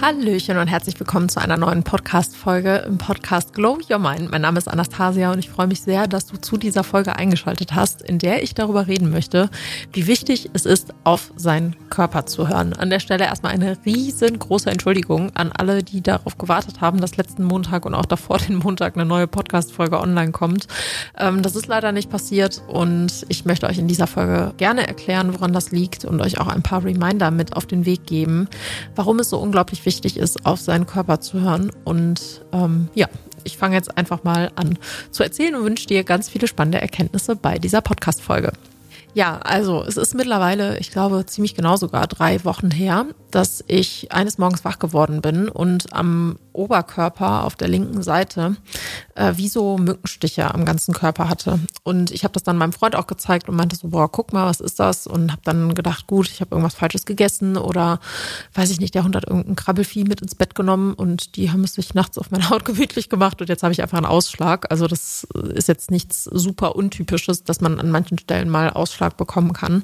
Hallöchen und herzlich willkommen zu einer neuen Podcast-Folge im Podcast Glow Your Mind. Mein Name ist Anastasia und ich freue mich sehr, dass du zu dieser Folge eingeschaltet hast, in der ich darüber reden möchte, wie wichtig es ist, auf seinen Körper zu hören. An der Stelle erstmal eine riesengroße Entschuldigung an alle, die darauf gewartet haben, dass letzten Montag und auch davor den Montag eine neue Podcast-Folge online kommt. Das ist leider nicht passiert und ich möchte euch in dieser Folge gerne erklären, woran das liegt und euch auch ein paar Reminder mit auf den Weg geben, warum es so unglaublich wichtig ist, auf seinen Körper zu hören. Und ich fange jetzt einfach mal an zu erzählen und wünsche dir ganz viele spannende Erkenntnisse bei dieser Podcast-Folge. Ja, also es ist mittlerweile, ich glaube, ziemlich genau sogar 3 Wochen her, dass ich eines Morgens wach geworden bin und am Oberkörper auf der linken Seite wie so Mückenstiche am ganzen Körper hatte. Und ich habe das dann meinem Freund auch gezeigt und meinte so, boah, guck mal, was ist das? Und habe dann gedacht, gut, ich habe irgendwas Falsches gegessen oder weiß ich nicht, der Hund hat irgendein Krabbelvieh mit ins Bett genommen und die haben es sich nachts auf meine Haut gemütlich gemacht und jetzt habe ich einfach einen Ausschlag. Also das ist jetzt nichts super Untypisches, dass man an manchen Stellen mal Ausschlag bekommen kann.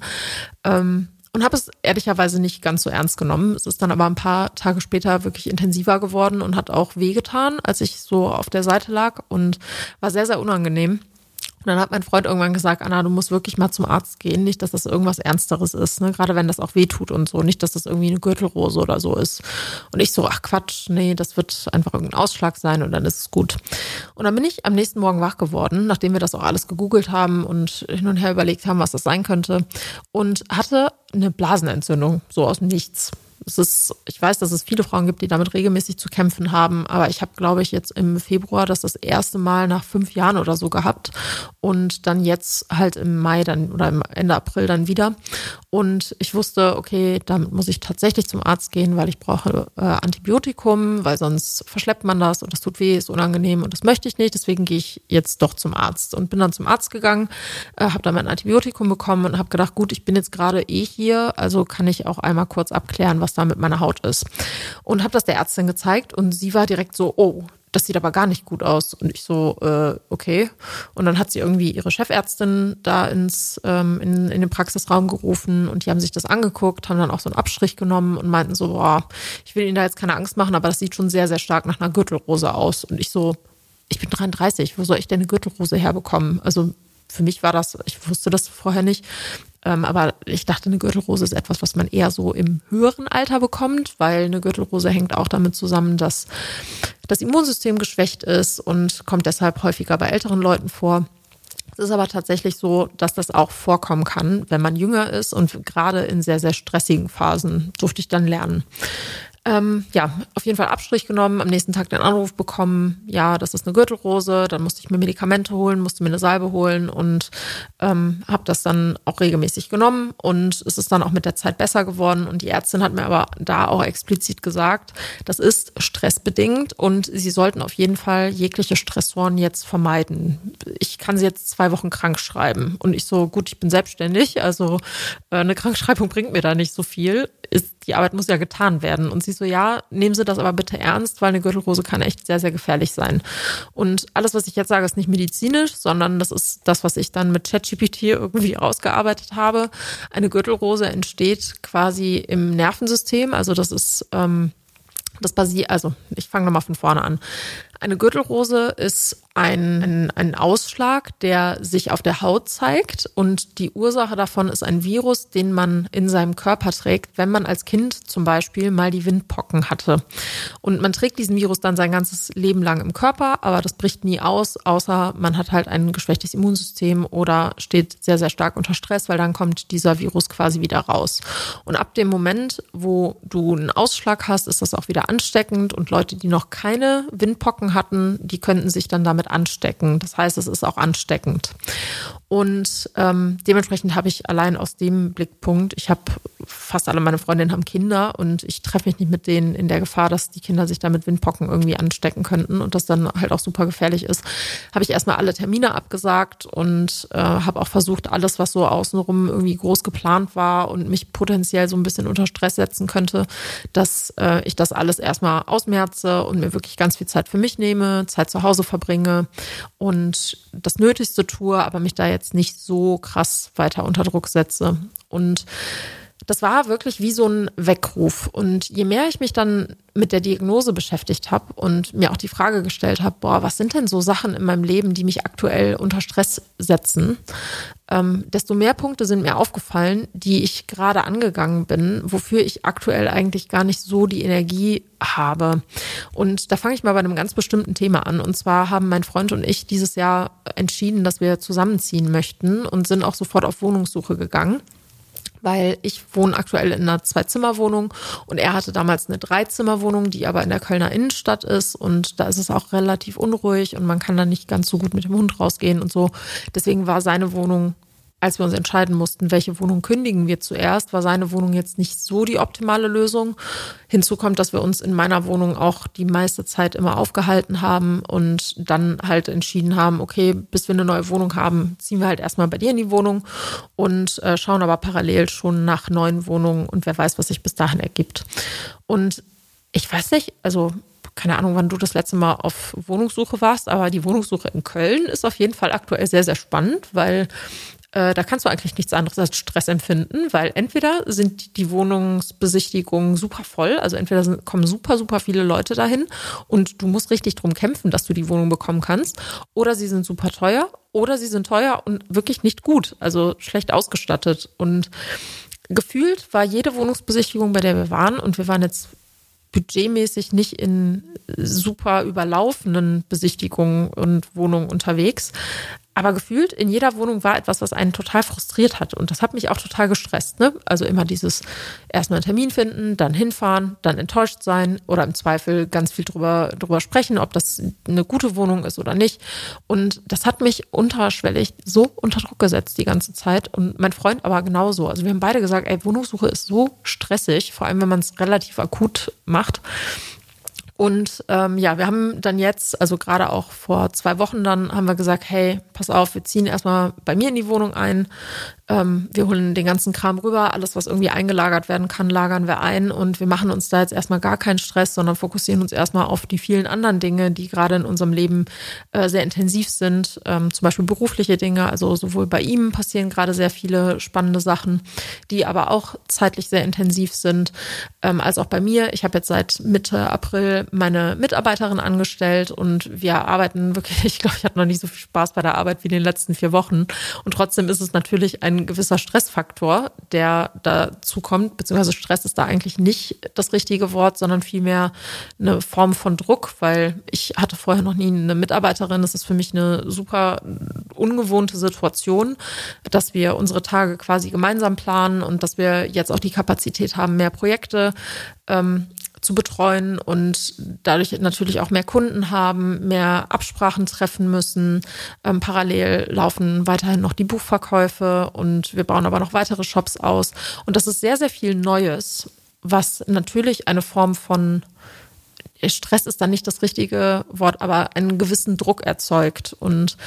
Und habe es ehrlicherweise nicht ganz so ernst genommen. Es ist dann aber ein paar Tage später wirklich intensiver geworden und hat auch wehgetan, als ich so auf der Seite lag und war sehr, sehr unangenehm. Und dann hat mein Freund irgendwann gesagt, Anna, du musst wirklich mal zum Arzt gehen, nicht, dass das irgendwas Ernsteres ist, ne? Gerade wenn das auch wehtut und so, nicht, dass das irgendwie eine Gürtelrose oder so ist. Und ich so, ach Quatsch, nee, das wird einfach irgendein Ausschlag sein und dann ist es gut. Und dann bin ich am nächsten Morgen wach geworden, nachdem wir das auch alles gegoogelt haben und hin und her überlegt haben, was das sein könnte und hatte eine Blasenentzündung, so aus dem Nichts. Ich weiß, dass es viele Frauen gibt, die damit regelmäßig zu kämpfen haben, aber ich habe, glaube ich, jetzt im Februar das erste Mal nach 5 Jahren oder so gehabt und dann jetzt halt im Mai dann oder im Ende April dann wieder. Und ich wusste, okay, damit muss ich tatsächlich zum Arzt gehen, weil ich brauche Antibiotikum, weil sonst verschleppt man das und das tut weh, ist unangenehm und das möchte ich nicht. Deswegen gehe ich jetzt doch zum Arzt und bin dann zum Arzt gegangen, habe dann mein Antibiotikum bekommen und habe gedacht, gut, ich bin jetzt gerade hier, also kann ich auch einmal kurz abklären, was da mit meiner Haut ist. Und habe das der Ärztin gezeigt und sie war direkt so, oh, das sieht aber gar nicht gut aus. Und ich so, okay. Und dann hat sie irgendwie ihre Chefärztin da in den Praxisraum gerufen und die haben sich das angeguckt, haben dann auch so einen Abstrich genommen und meinten so, boah, ich will Ihnen da jetzt keine Angst machen, aber das sieht schon sehr, sehr stark nach einer Gürtelrose aus. Und ich so, ich bin 33, wo soll ich denn eine Gürtelrose herbekommen? Also für mich war das, ich wusste das vorher nicht, aber ich dachte, eine Gürtelrose ist etwas, was man eher so im höheren Alter bekommt, weil eine Gürtelrose hängt auch damit zusammen, dass das Immunsystem geschwächt ist und kommt deshalb häufiger bei älteren Leuten vor. Es ist aber tatsächlich so, dass das auch vorkommen kann, wenn man jünger ist und gerade in sehr, sehr stressigen Phasen durfte ich dann lernen. Auf jeden Fall Abstrich genommen, am nächsten Tag den Anruf bekommen, ja, das ist eine Gürtelrose, dann musste ich mir Medikamente holen, musste mir eine Salbe holen und habe das dann auch regelmäßig genommen und es ist dann auch mit der Zeit besser geworden und die Ärztin hat mir aber da auch explizit gesagt, das ist stressbedingt und sie sollten auf jeden Fall jegliche Stressoren jetzt vermeiden. Ich kann sie jetzt 2 Wochen krank schreiben und ich so, gut, ich bin selbstständig, also eine Krankschreibung bringt mir da nicht so viel. Die Arbeit muss ja getan werden. Und sie so, ja, nehmen Sie das aber bitte ernst, weil eine Gürtelrose kann echt sehr, sehr gefährlich sein. Und alles, was ich jetzt sage, ist nicht medizinisch, sondern das ist das, was ich dann mit ChatGPT irgendwie ausgearbeitet habe. Eine Gürtelrose entsteht quasi im Nervensystem. Also das ist, ich fange nochmal von vorne an. Eine Gürtelrose ist ein Ausschlag, der sich auf der Haut zeigt und die Ursache davon ist ein Virus, den man in seinem Körper trägt, wenn man als Kind zum Beispiel mal die Windpocken hatte. Und man trägt diesen Virus dann sein ganzes Leben lang im Körper, aber das bricht nie aus, außer man hat halt ein geschwächtes Immunsystem oder steht sehr, sehr stark unter Stress, weil dann kommt dieser Virus quasi wieder raus. Und ab dem Moment, wo du einen Ausschlag hast, ist das auch wieder ansteckend und Leute, die noch keine Windpocken hatten, die könnten sich dann damit anstecken. Das heißt, es ist auch ansteckend. Und dementsprechend habe ich allein aus dem Blickpunkt, ich habe fast alle meine Freundinnen haben Kinder und ich treffe mich nicht mit denen in der Gefahr, dass die Kinder sich da mit Windpocken irgendwie anstecken könnten und das dann halt auch super gefährlich ist, habe ich erstmal alle Termine abgesagt und habe auch versucht, alles, was so außenrum irgendwie groß geplant war und mich potenziell so ein bisschen unter Stress setzen könnte, dass ich das alles erstmal ausmerze und mir wirklich ganz viel Zeit für mich nehme, Zeit zu Hause verbringe und das Nötigste tue, aber mich da jetzt nicht so krass weiter unter Druck setze. Und das war wirklich wie so ein Weckruf. Und je mehr ich mich dann mit der Diagnose beschäftigt habe und mir auch die Frage gestellt habe, was sind denn so Sachen in meinem Leben, die mich aktuell unter Stress setzen, desto mehr Punkte sind mir aufgefallen, die ich gerade angegangen bin, wofür ich aktuell eigentlich gar nicht so die Energie habe. Und da fange ich mal bei einem ganz bestimmten Thema an. Und zwar haben mein Freund und ich dieses Jahr entschieden, dass wir zusammenziehen möchten und sind auch sofort auf Wohnungssuche gegangen. Weil ich wohne aktuell in einer 2-Zimmer-Wohnung und er hatte damals eine 3-Zimmer-Wohnung, die aber in der Kölner Innenstadt ist und da ist es auch relativ unruhig und man kann da nicht ganz so gut mit dem Hund rausgehen und so. Deswegen war seine Wohnung, als wir uns entscheiden mussten, welche Wohnung kündigen wir zuerst, war seine Wohnung jetzt nicht so die optimale Lösung. Hinzu kommt, dass wir uns in meiner Wohnung auch die meiste Zeit immer aufgehalten haben und dann halt entschieden haben, okay, bis wir eine neue Wohnung haben, ziehen wir halt erstmal bei dir in die Wohnung und schauen aber parallel schon nach neuen Wohnungen und wer weiß, was sich bis dahin ergibt. Und ich weiß nicht, also keine Ahnung, wann du das letzte Mal auf Wohnungssuche warst, aber die Wohnungssuche in Köln ist auf jeden Fall aktuell sehr, sehr spannend, weil da kannst du eigentlich nichts anderes als Stress empfinden, weil entweder sind die Wohnungsbesichtigungen super voll, also entweder kommen super, super viele Leute dahin und du musst richtig drum kämpfen, dass du die Wohnung bekommen kannst, oder sie sind super teuer oder sie sind teuer und wirklich nicht gut, also schlecht ausgestattet. Und gefühlt war jede Wohnungsbesichtigung, bei der wir waren, und wir waren jetzt budgetmäßig nicht in super überlaufenden Besichtigungen und Wohnungen unterwegs. Aber gefühlt in jeder Wohnung war etwas, was einen total frustriert hat. Und das hat mich auch total gestresst, ne? Also immer dieses erstmal einen Termin finden, dann hinfahren, dann enttäuscht sein oder im Zweifel ganz viel drüber sprechen, ob das eine gute Wohnung ist oder nicht. Und das hat mich unterschwellig so unter Druck gesetzt die ganze Zeit. Und mein Freund aber genauso. Also wir haben beide gesagt, Wohnungssuche ist so stressig, vor allem wenn man es relativ akut macht. Und wir haben dann jetzt, also gerade auch vor 2 Wochen dann, haben wir gesagt, hey, pass auf, wir ziehen erstmal bei mir in die Wohnung ein. Wir holen den ganzen Kram rüber, alles, was irgendwie eingelagert werden kann, lagern wir ein und wir machen uns da jetzt erstmal gar keinen Stress, sondern fokussieren uns erstmal auf die vielen anderen Dinge, die gerade in unserem Leben sehr intensiv sind, zum Beispiel berufliche Dinge, also sowohl bei ihm passieren gerade sehr viele spannende Sachen, die aber auch zeitlich sehr intensiv sind, als auch bei mir. Ich habe jetzt seit Mitte April meine Mitarbeiterin angestellt und wir arbeiten wirklich, ich glaube, ich hatte noch nicht so viel Spaß bei der Arbeit wie in den letzten 4 Wochen und trotzdem ist es natürlich ein gewisser Stressfaktor, der dazu kommt, beziehungsweise Stress ist da eigentlich nicht das richtige Wort, sondern vielmehr eine Form von Druck, weil ich hatte vorher noch nie eine Mitarbeiterin. Das ist für mich eine super ungewohnte Situation, dass wir unsere Tage quasi gemeinsam planen und dass wir jetzt auch die Kapazität haben, mehr Projekte zu betreuen und dadurch natürlich auch mehr Kunden haben, mehr Absprachen treffen müssen. Parallel laufen weiterhin noch die Buchverkäufe und wir bauen aber noch weitere Shops aus. Und das ist sehr, sehr viel Neues, was natürlich eine Form von Stress ist dann nicht das richtige Wort, aber einen gewissen Druck erzeugt. Und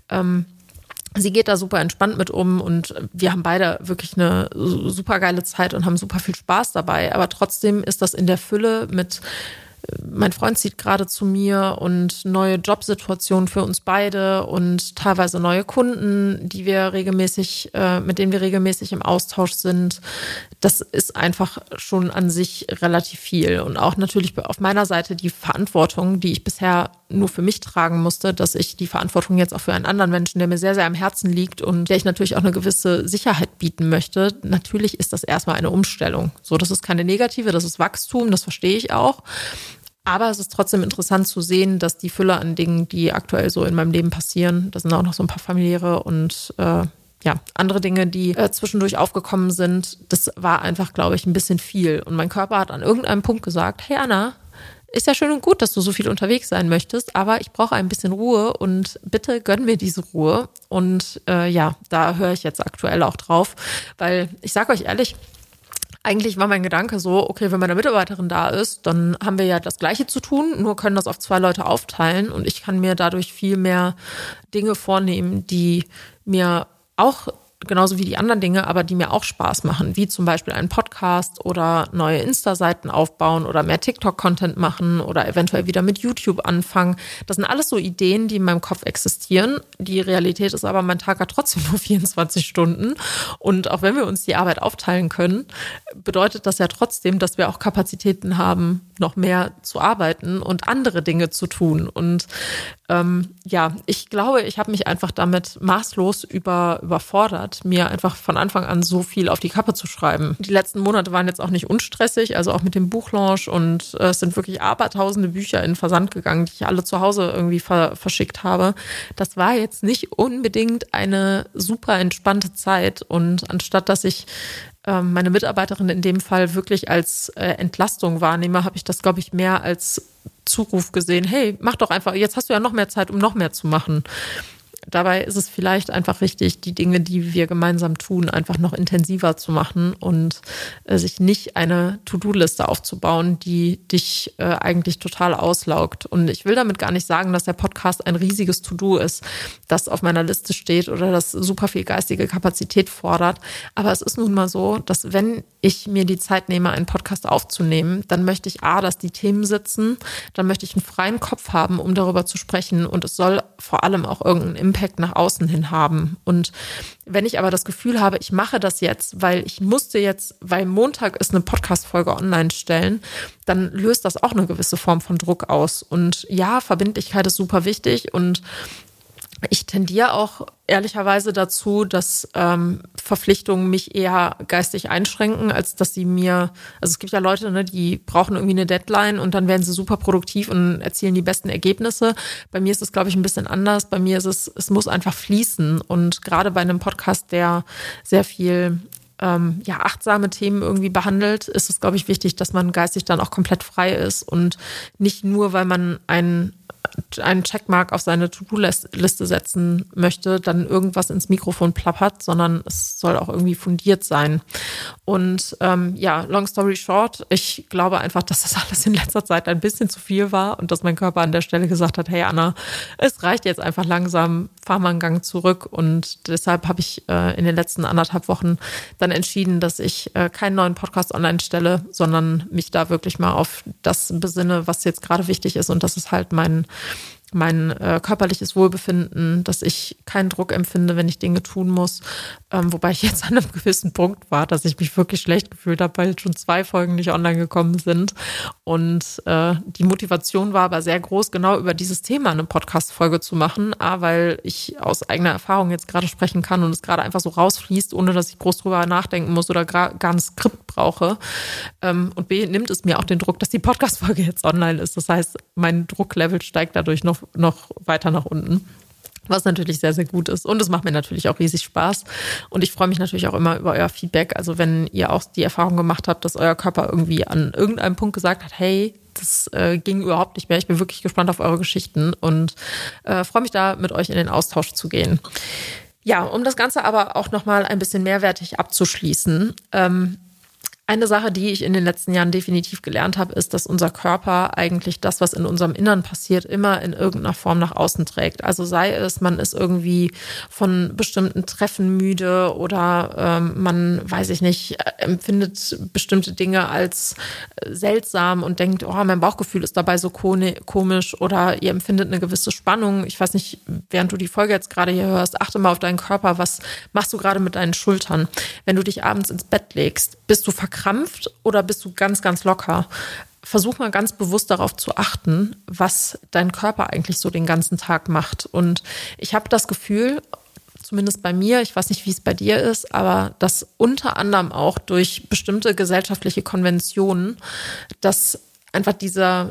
sie geht da super entspannt mit um und wir haben beide wirklich eine super geile Zeit und haben super viel Spaß dabei. Aber trotzdem ist das in der Fülle mit, mein Freund zieht gerade zu mir und neue Jobsituationen für uns beide und teilweise neue Kunden, die wir regelmäßig, mit denen wir regelmäßig im Austausch sind. Das ist einfach schon an sich relativ viel. Und auch natürlich auf meiner Seite die Verantwortung, die ich bisher nur für mich tragen musste, dass ich die Verantwortung jetzt auch für einen anderen Menschen, der mir sehr, sehr am Herzen liegt und der ich natürlich auch eine gewisse Sicherheit bieten möchte. Natürlich ist das erstmal eine Umstellung. So, das ist keine negative, das ist Wachstum, das verstehe ich auch. Aber es ist trotzdem interessant zu sehen, dass die Fülle an Dingen, die aktuell so in meinem Leben passieren, das sind auch noch so ein paar familiäre und andere Dinge, die zwischendurch aufgekommen sind, das war einfach, glaube ich, ein bisschen viel. Und mein Körper hat an irgendeinem Punkt gesagt, hey Anna, ist ja schön und gut, dass du so viel unterwegs sein möchtest, aber ich brauche ein bisschen Ruhe und bitte gönn mir diese Ruhe. Und da höre ich jetzt aktuell auch drauf, weil ich sage euch ehrlich, eigentlich war mein Gedanke so, okay, wenn meine Mitarbeiterin da ist, dann haben wir ja das Gleiche zu tun, nur können das auf 2 Leute aufteilen und ich kann mir dadurch viel mehr Dinge vornehmen, die mir auch genauso wie die anderen Dinge, aber die mir auch Spaß machen, wie zum Beispiel einen Podcast oder neue Insta-Seiten aufbauen oder mehr TikTok-Content machen oder eventuell wieder mit YouTube anfangen. Das sind alles so Ideen, die in meinem Kopf existieren. Die Realität ist aber, mein Tag hat trotzdem nur 24 Stunden. Und auch wenn wir uns die Arbeit aufteilen können, bedeutet das ja trotzdem, dass wir auch Kapazitäten haben, noch mehr zu arbeiten und andere Dinge zu tun. Und ich glaube, ich habe mich einfach damit maßlos überfordert, mir einfach von Anfang an so viel auf die Kappe zu schreiben. Die letzten Monate waren jetzt auch nicht unstressig, also auch mit dem Buchlaunch, und es sind wirklich abertausende Bücher in den Versand gegangen, die ich alle zu Hause irgendwie verschickt habe. Das war jetzt nicht unbedingt eine super entspannte Zeit, und anstatt dass ich meine Mitarbeiterin in dem Fall wirklich als Entlastung wahrnehme, habe ich das, glaube ich, mehr als Zuruf gesehen. Hey, mach doch einfach, jetzt hast du ja noch mehr Zeit, um noch mehr zu machen. Dabei ist es vielleicht einfach wichtig, die Dinge, die wir gemeinsam tun, einfach noch intensiver zu machen und sich nicht eine To-Do-Liste aufzubauen, die dich eigentlich total auslaugt. Und ich will damit gar nicht sagen, dass der Podcast ein riesiges To-Do ist, das auf meiner Liste steht oder das super viel geistige Kapazität fordert. Aber es ist nun mal so, dass wenn ich mir die Zeit nehme, einen Podcast aufzunehmen, dann möchte ich dass die Themen sitzen, dann möchte ich einen freien Kopf haben, um darüber zu sprechen, und es soll vor allem auch irgendeinen Impact nach außen hin haben. Und wenn ich aber das Gefühl habe, ich mache das jetzt, weil Montag ist eine Podcast-Folge online stellen, dann löst das auch eine gewisse Form von Druck aus. Und ja, Verbindlichkeit ist super wichtig, und ich tendiere auch ehrlicherweise dazu, dass Verpflichtungen mich eher geistig einschränken, als dass sie mir, also es gibt ja Leute, ne, die brauchen irgendwie eine Deadline und dann werden sie super produktiv und erzielen die besten Ergebnisse. Bei mir ist es, glaube ich, ein bisschen anders. Bei mir ist es muss einfach fließen, und gerade bei einem Podcast, der sehr viel achtsame Themen irgendwie behandelt, ist es, glaube ich, wichtig, dass man geistig dann auch komplett frei ist und nicht nur, weil man einen Checkmark auf seine To-Do-Liste setzen möchte, dann irgendwas ins Mikrofon plappert, sondern es soll auch irgendwie fundiert sein. Und long story short, ich glaube einfach, dass das alles in letzter Zeit ein bisschen zu viel war und dass mein Körper an der Stelle gesagt hat, hey Anna, es reicht jetzt einfach langsam, fahr mal einen Gang zurück. Und deshalb habe ich in den letzten 1,5 Wochen dann entschieden, dass ich keinen neuen Podcast online stelle, sondern mich da wirklich mal auf das besinne, was jetzt gerade wichtig ist, und das ist halt mein körperliches Wohlbefinden, dass ich keinen Druck empfinde, wenn ich Dinge tun muss. Wobei ich jetzt an einem gewissen Punkt war, dass ich mich wirklich schlecht gefühlt habe, weil schon 2 Folgen nicht online gekommen sind. Und die Motivation war aber sehr groß, genau über dieses Thema eine Podcast-Folge zu machen. A, weil ich aus eigener Erfahrung jetzt gerade sprechen kann und es gerade einfach so rausfließt, ohne dass ich groß drüber nachdenken muss oder gar ein Skript brauche. Und B, nimmt es mir auch den Druck, dass die Podcast-Folge jetzt online ist. Das heißt, mein Drucklevel steigt dadurch noch weiter nach unten, was natürlich sehr, sehr gut ist. Und es macht mir natürlich auch riesig Spaß. Und ich freue mich natürlich auch immer über euer Feedback. Also wenn ihr auch die Erfahrung gemacht habt, dass euer Körper irgendwie an irgendeinem Punkt gesagt hat, hey, das ging überhaupt nicht mehr. Ich bin wirklich gespannt auf eure Geschichten und freue mich da, mit euch in den Austausch zu gehen. Ja, um das Ganze aber auch nochmal ein bisschen mehrwertig abzuschließen, eine Sache, die ich in den letzten Jahren definitiv gelernt habe, ist, dass unser Körper eigentlich das, was in unserem Innern passiert, immer in irgendeiner Form nach außen trägt. Also sei es, man ist irgendwie von bestimmten Treffen müde oder man, weiß ich nicht, empfindet bestimmte Dinge als seltsam und denkt, oh, mein Bauchgefühl ist dabei so komisch, oder ihr empfindet eine gewisse Spannung. Ich weiß nicht, während du die Folge jetzt gerade hier hörst, achte mal auf deinen Körper. Was machst du gerade mit deinen Schultern? Wenn du dich abends ins Bett legst, bist du verkrampft oder bist du ganz, ganz locker? Versuch mal ganz bewusst darauf zu achten, was dein Körper eigentlich so den ganzen Tag macht. Und ich habe das Gefühl, zumindest bei mir, ich weiß nicht, wie es bei dir ist, aber dass unter anderem auch durch bestimmte gesellschaftliche Konventionen, dass einfach dieses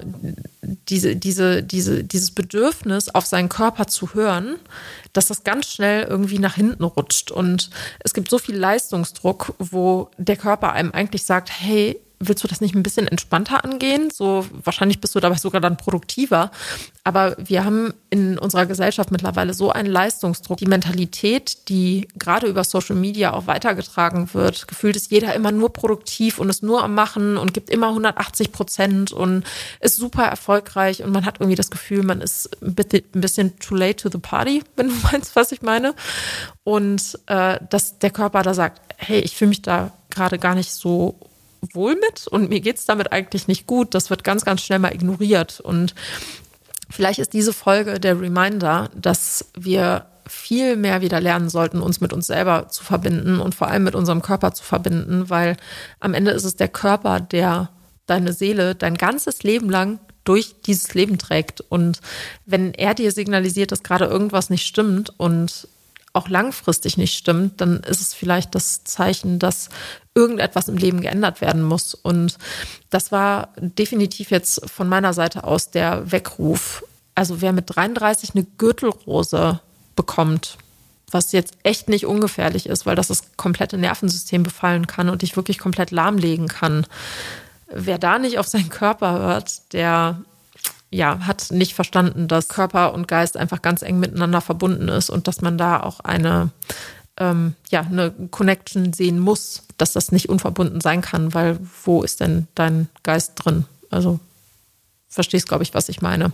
Bedürfnis, auf seinen Körper zu hören, dass das ganz schnell irgendwie nach hinten rutscht. Und es gibt so viel Leistungsdruck, wo der Körper einem eigentlich sagt, hey, willst du das nicht ein bisschen entspannter angehen? So, wahrscheinlich bist du dabei sogar dann produktiver. Aber wir haben in unserer Gesellschaft mittlerweile so einen Leistungsdruck. Die Mentalität, die gerade über Social Media auch weitergetragen wird, gefühlt ist jeder immer nur produktiv und ist nur am Machen und gibt immer 180% und ist super erfolgreich. Und man hat irgendwie das Gefühl, man ist ein bisschen too late to the party, wenn du meinst, was ich meine. Und dass der Körper da sagt, hey, ich fühle mich da gerade gar nicht so wohl mit und mir geht's damit eigentlich nicht gut. Das wird ganz, ganz schnell mal ignoriert. Und vielleicht ist diese Folge der Reminder, dass wir viel mehr wieder lernen sollten, uns mit uns selber zu verbinden und vor allem mit unserem Körper zu verbinden, weil am Ende ist es der Körper, der deine Seele dein ganzes Leben lang durch dieses Leben trägt. Und wenn er dir signalisiert, dass gerade irgendwas nicht stimmt und auch langfristig nicht stimmt, dann ist es vielleicht das Zeichen, dass irgendetwas im Leben geändert werden muss. Und das war definitiv jetzt von meiner Seite aus der Weckruf. Also wer mit 33 eine Gürtelrose bekommt, was jetzt echt nicht ungefährlich ist, weil das komplette Nervensystem befallen kann und dich wirklich komplett lahmlegen kann. Wer da nicht auf seinen Körper hört, der hat nicht verstanden, dass Körper und Geist einfach ganz eng miteinander verbunden ist und dass man da auch eine Connection sehen muss, dass das nicht unverbunden sein kann, weil wo ist denn dein Geist drin? Also verstehst, glaube ich, was ich meine.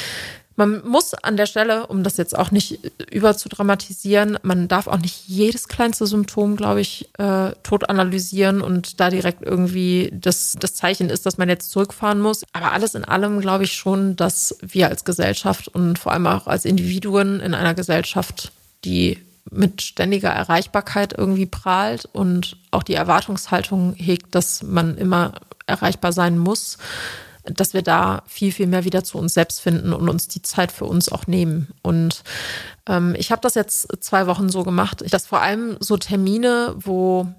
Man muss an der Stelle, um das jetzt auch nicht überzudramatisieren, man darf auch nicht jedes kleinste Symptom, glaube ich, tot analysieren und da direkt irgendwie das Zeichen ist, dass man jetzt zurückfahren muss. Aber alles in allem glaube ich schon, dass wir als Gesellschaft und vor allem auch als Individuen in einer Gesellschaft, die mit ständiger Erreichbarkeit irgendwie prahlt und auch die Erwartungshaltung hegt, dass man immer erreichbar sein muss, dass wir da viel, viel mehr wieder zu uns selbst finden und uns die Zeit für uns auch nehmen. Und ich habe das jetzt 2 Wochen so gemacht, dass vor allem so Termine, wo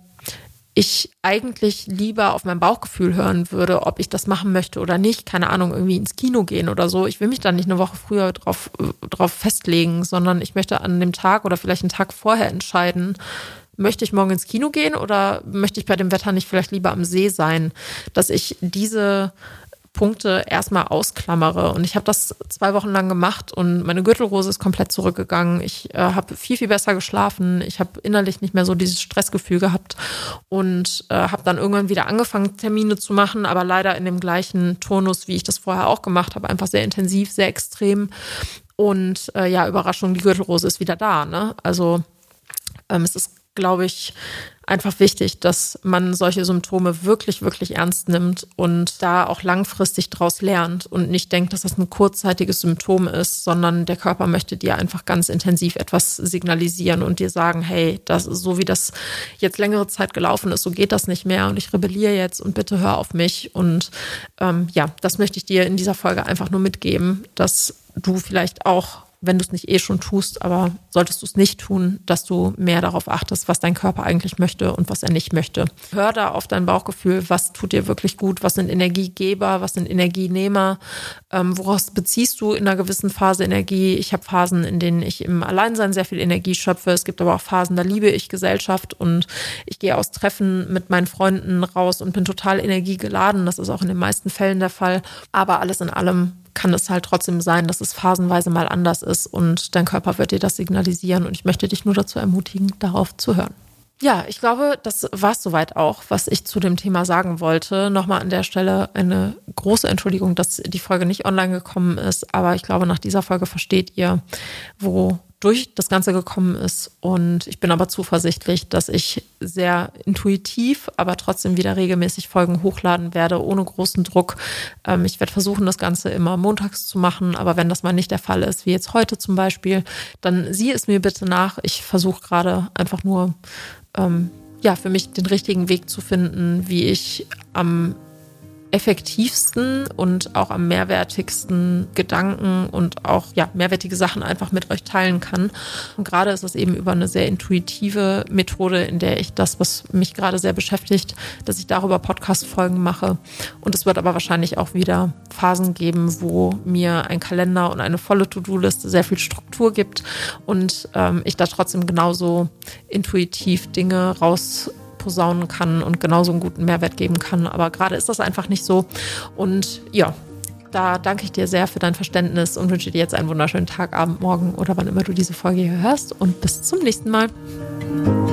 ich eigentlich lieber auf mein Bauchgefühl hören würde, ob ich das machen möchte oder nicht, keine Ahnung, irgendwie ins Kino gehen oder so. Ich will mich dann nicht eine Woche früher drauf festlegen, sondern ich möchte an dem Tag oder vielleicht einen Tag vorher entscheiden, möchte ich morgen ins Kino gehen oder möchte ich bei dem Wetter nicht vielleicht lieber am See sein, dass ich diese Punkte erstmal ausklammere. Und ich habe das 2 Wochen lang gemacht und meine Gürtelrose ist komplett zurückgegangen. Ich habe viel, viel besser geschlafen. Ich habe innerlich nicht mehr so dieses Stressgefühl gehabt und habe dann irgendwann wieder angefangen, Termine zu machen, aber leider in dem gleichen Turnus, wie ich das vorher auch gemacht habe. Einfach sehr intensiv, sehr extrem. Und Überraschung, die Gürtelrose ist wieder da. Ne? Also es ist, glaube ich, einfach wichtig, dass man solche Symptome wirklich, wirklich ernst nimmt und da auch langfristig draus lernt und nicht denkt, dass das ein kurzzeitiges Symptom ist, sondern der Körper möchte dir einfach ganz intensiv etwas signalisieren und dir sagen, hey, das ist so, wie das jetzt längere Zeit gelaufen ist, so geht das nicht mehr und ich rebelliere jetzt und bitte hör auf mich. Und das möchte ich dir in dieser Folge einfach nur mitgeben, dass du vielleicht auch, wenn du es nicht schon tust, aber solltest du es nicht tun, dass du mehr darauf achtest, was dein Körper eigentlich möchte und was er nicht möchte. Hör da auf dein Bauchgefühl, was tut dir wirklich gut, was sind Energiegeber, was sind Energienehmer, woraus beziehst du in einer gewissen Phase Energie. Ich habe Phasen, in denen ich im Alleinsein sehr viel Energie schöpfe. Es gibt aber auch Phasen, da liebe ich Gesellschaft und ich gehe aus Treffen mit meinen Freunden raus und bin total energiegeladen. Das ist auch in den meisten Fällen der Fall. Aber alles in allem kann es halt trotzdem sein, dass es phasenweise mal anders ist und dein Körper wird dir das signalisieren und ich möchte dich nur dazu ermutigen, darauf zu hören. Ja, ich glaube, das war es soweit auch, was ich zu dem Thema sagen wollte. Nochmal an der Stelle eine große Entschuldigung, dass die Folge nicht online gekommen ist, aber ich glaube, nach dieser Folge versteht ihr, wodurch das Ganze gekommen ist und ich bin aber zuversichtlich, dass ich sehr intuitiv, aber trotzdem wieder regelmäßig Folgen hochladen werde, ohne großen Druck. Ich werde versuchen, das Ganze immer montags zu machen, aber wenn das mal nicht der Fall ist, wie jetzt heute zum Beispiel, dann sieh es mir bitte nach. Ich versuche gerade einfach nur für mich den richtigen Weg zu finden, wie ich am effektivsten und auch am mehrwertigsten Gedanken und auch mehrwertige Sachen einfach mit euch teilen kann. Und gerade ist es eben über eine sehr intuitive Methode, in der ich das, was mich gerade sehr beschäftigt, dass ich darüber Podcast-Folgen mache. Und es wird aber wahrscheinlich auch wieder Phasen geben, wo mir ein Kalender und eine volle To-Do-Liste sehr viel Struktur gibt und ich da trotzdem genauso intuitiv Dinge rausputzen posaunen kann und genauso einen guten Mehrwert geben kann. Aber gerade ist das einfach nicht so. Und ja, da danke ich dir sehr für dein Verständnis und wünsche dir jetzt einen wunderschönen Tag, Abend, Morgen oder wann immer du diese Folge hier hörst. Und bis zum nächsten Mal.